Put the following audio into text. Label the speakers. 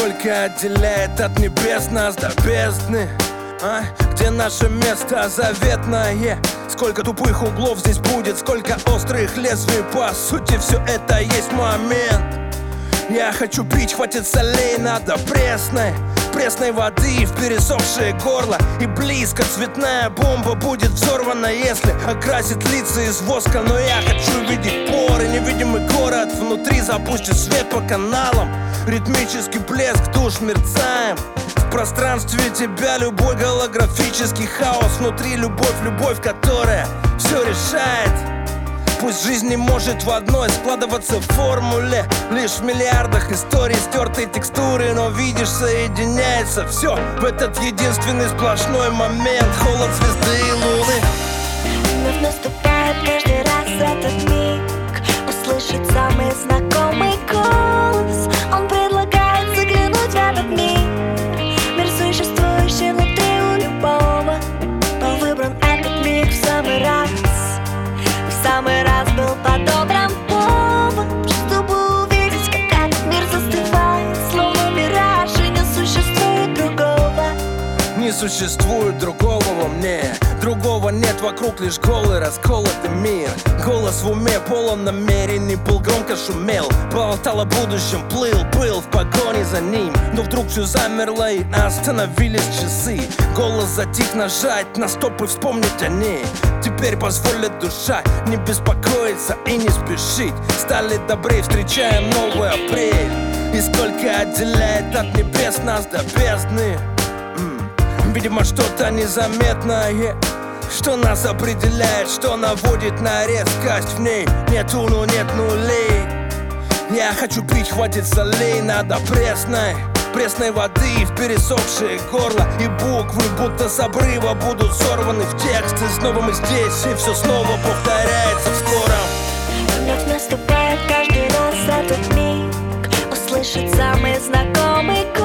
Speaker 1: Сколько отделяет от небес нас до бездны, а? Где наше место заветное? Сколько тупых углов здесь будет, сколько острых лезвий. По сути, все это есть момент. Я хочу пить, хватит солей, надо пресной воды в пересохшее горло. И близко цветная бомба будет взорвана, если окрасит лица из воска. Но я хочу видеть поры, невидимый город внутри. Запустит свет по каналам, ритмический блеск душ, мерцаем в пространстве тебя. Любой голографический хаос внутри. Любовь, которая все решает. Пусть жизнь не может в одной складываться в формуле, лишь в миллиардах историй стертой текстуры. Но видишь, соединяется все в этот единственный сплошной момент. Холод звезды и луны.
Speaker 2: Вновь наступает каждый раз этот миг, услышать самый знакомый голос. Он предлагает заглянуть в этот мир, мир, существующий внутри у любого. Был выбран этот миг в самый раз, в самый раз был подобран повод, чтобы увидеть, как этот мир застывает, словно мираж, и не существует другого.
Speaker 1: Не существует другого во мне, другого нет вокруг, лишь голый расколотый мир. Голос в уме полон намерений, был громко шумел, болтал о будущем, был в погоне за ним. Но вдруг все замерло и остановились часы. Голос затих, нажать на стоп и вспомнить о ней. Теперь позволит душа не беспокоиться и не спешить. Стали добрее, встречаем новый апрель. И сколько отделяет от небес нас до бездны. Видимо, что-то незаметное, что нас определяет, что наводит на резкость. В ней нет нулей. Я хочу пить, хватит солей, надо пресной воды в пересохшее горло. И буквы будто с обрыва будут сорваны в тексты. Снова мы здесь, и все снова повторяется в скором.
Speaker 2: Вновь наступает каждый раз этот миг, услышать самый знакомый голос.